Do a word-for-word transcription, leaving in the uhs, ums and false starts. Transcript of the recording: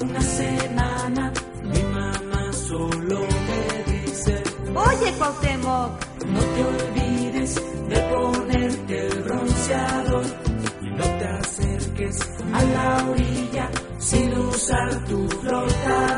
una semana, mi mamá solo me dice: Oye, Cuauhtémoc, no te olvides de ponerte el bronceador y no te acerques a la orilla sin usar tu flotador.